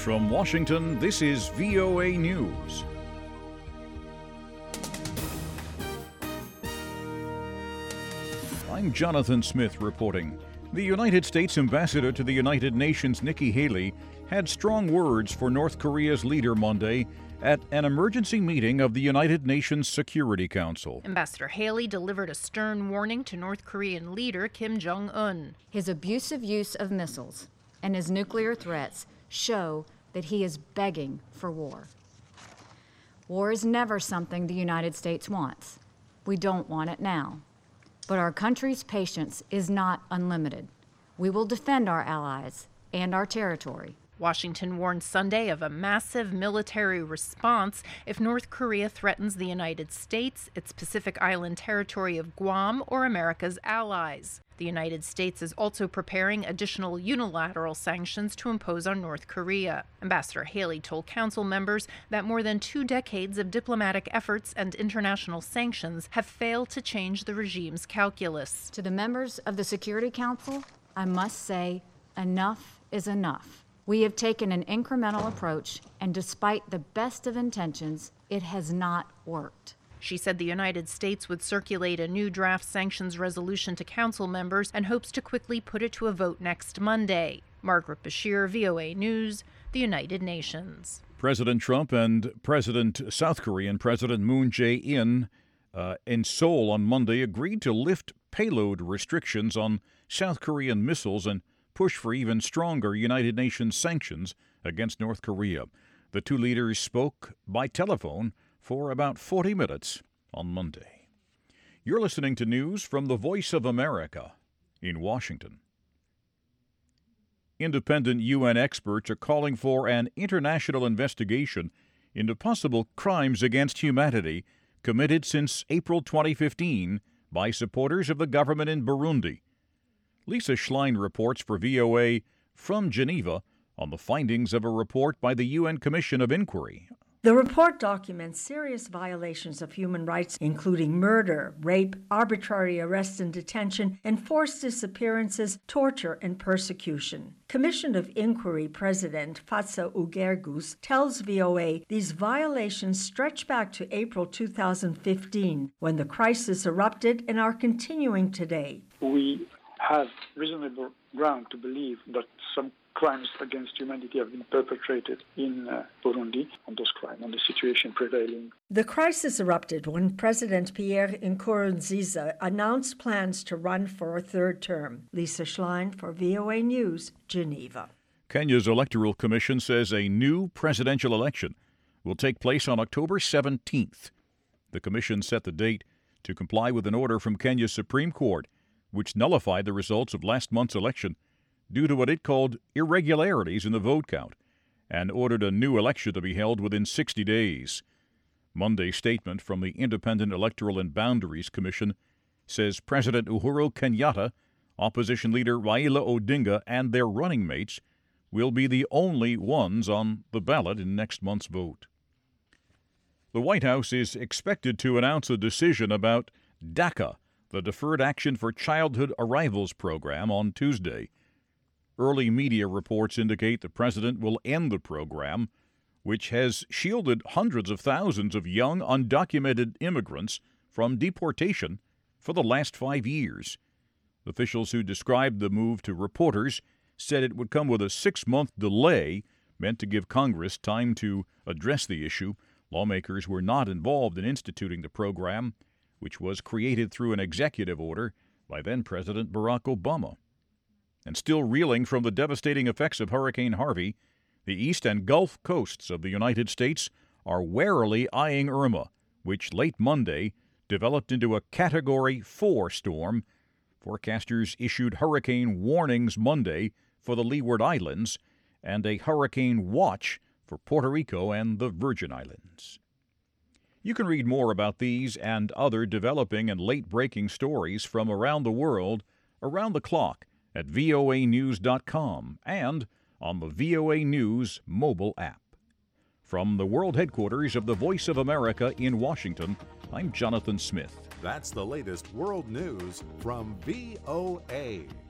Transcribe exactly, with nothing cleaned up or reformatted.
from Washington, this is V O A News. I'm Jonathan Smith reporting. The United States Ambassador to the United Nations, Nikki Haley, had strong words for North Korea's leader Monday at an emergency meeting of the United Nations Security Council. Ambassador Haley delivered a stern warning to North Korean leader Kim Jong-un. His abusive use of missiles and his nuclear threats show that he is begging for war. War is never something the United States wants. We don't want it now. But our country's patience is not unlimited. We will defend our allies and our territory. Washington warned Sunday of a massive military response if North Korea threatens the United States, its Pacific Island territory of Guam, or America's allies. The United States is also preparing additional unilateral sanctions to impose on North Korea. Ambassador Haley told council members that more than two decades of diplomatic efforts and international sanctions have failed to change the regime's calculus. To the members of the Security Council, I must say, enough is enough. We have taken an incremental approach, and despite the best of intentions, it has not worked. She said the United States would circulate a new draft sanctions resolution to council members and hopes to quickly put it to a vote next Monday. Margaret Bashir, V O A News, the United Nations. President Trump and President South Korean President Moon Jae-in uh, in Seoul on Monday agreed to lift payload restrictions on South Korean missiles and push for even stronger United Nations sanctions against North Korea. The two leaders spoke by telephone for about forty minutes on Monday. You're listening to news from the Voice of America in Washington. Independent U N experts are calling for an international investigation into possible crimes against humanity committed since April twenty fifteen by supporters of the government in Burundi. Lisa Schlein reports for V O A from Geneva on the findings of a report by the U N Commission of Inquiry. The report documents serious violations of human rights, including murder, rape, arbitrary arrest and detention, enforced disappearances, torture, and persecution. Commission of Inquiry President Fatsa Ugergus tells V O A these violations stretch back to April two thousand fifteen, when the crisis erupted, and are continuing today. We have reasonable ground to believe that some crimes against humanity have been perpetrated in uh, Burundi on those crimes, on the situation prevailing. The crisis erupted when President Pierre Nkurunziza announced plans to run for a third term. Lisa Schlein for V O A News, Geneva. Kenya's Electoral Commission says a new presidential election will take place on October seventeenth. The commission set the date to comply with an order from Kenya's Supreme Court, which nullified the results of last month's election due to what it called irregularities in the vote count, and ordered a new election to be held within sixty days. Monday's statement from the Independent Electoral and Boundaries Commission says President Uhuru Kenyatta, opposition leader Raila Odinga, and their running mates will be the only ones on the ballot in next month's vote. The White House is expected to announce a decision about DACA, the Deferred Action for Childhood Arrivals program, on Tuesday. Early media reports indicate the president will end the program, which has shielded hundreds of thousands of young, undocumented immigrants from deportation for the last five years. Officials who described the move to reporters said it would come with a six-month delay meant to give Congress time to address the issue. Lawmakers were not involved in instituting the program, which was created through an executive order by then-President Barack Obama. And still reeling from the devastating effects of Hurricane Harvey, the east and Gulf coasts of the United States are warily eyeing Irma, which late Monday developed into a Category four storm. Forecasters issued hurricane warnings Monday for the Leeward Islands and a hurricane watch for Puerto Rico and the Virgin Islands. You can read more about these and other developing and late-breaking stories from around the world, around the clock, at V O A news dot com and on the V O A News mobile app. From the world headquarters of the Voice of America in Washington, I'm Jonathan Smith. That's the latest world news from V O A.